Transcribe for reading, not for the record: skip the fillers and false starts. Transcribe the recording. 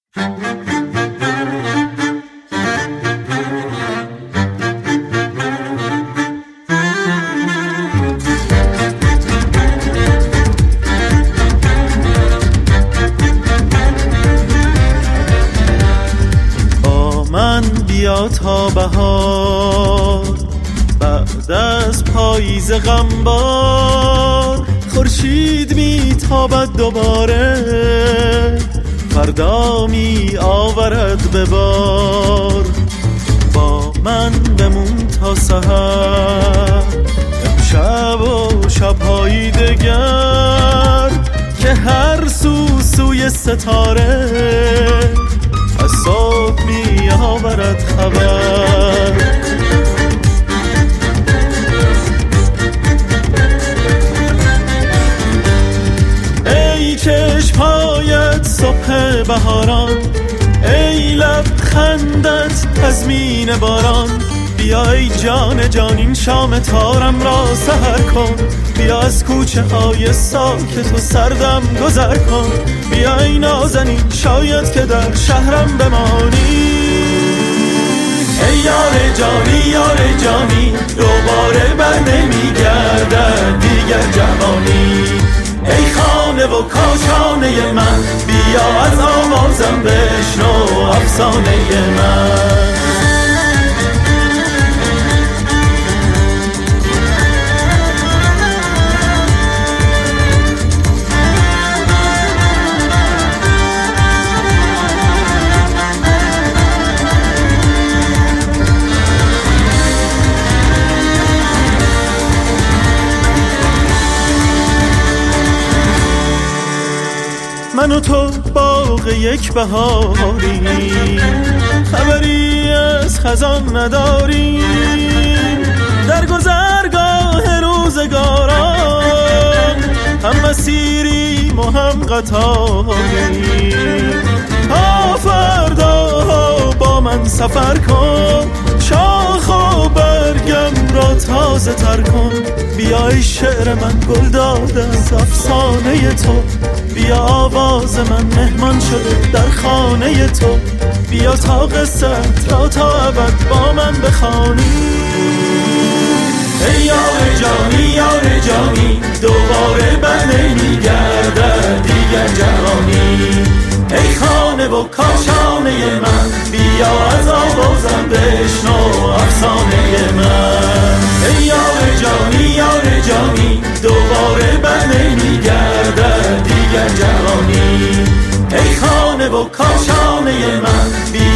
با من بیا تا بهار، بعد از پاییز غمبار خورشید میتابد دوباره، فردا می آورد به بار. با من بمون تا سحر، امشب و شب‌های دگر، که هر سوی ستاره از صبح می آورد خبر. ای چشم‌هایت صبح بهاران، ای لبخندت تضمین باران، بیا ای جان جان این شام تارم را سحر کن، بیا از کوچه های ساکت و سردم گذر کن، بیا ای نازنین شاید که در شهرم بمانی. ای یار جانی یار جانی، دوباره بر نمیگردد دیگر جوانی. ای خانه و کاشانه من، بیا از آوازم بشنو افسانه من. من و تو باغ یک بهاریم، خبری از خزان نداریم، در گذرگاه روزگاران هم مسیریم و هم قطاریم. تا فردا با من سفر کن، شاخ و برگم را تازه تر کن، بیا ای شعر من گل داده از افسانه تو، بیا آواز من مهمان شده در خانه تو، بیا تا قصت را تا ابد با من بخوانی. ای یار جانی یار جانی، دوباره بر نمیگردد دیگر جوانی. ای خانه و کاشانه من، بیا از آوازم بشنو افسانه من. ای یار جانی یار جانی، دوباره بر نمیگردد دیگر جوانی. ای خانه و کاشانه من،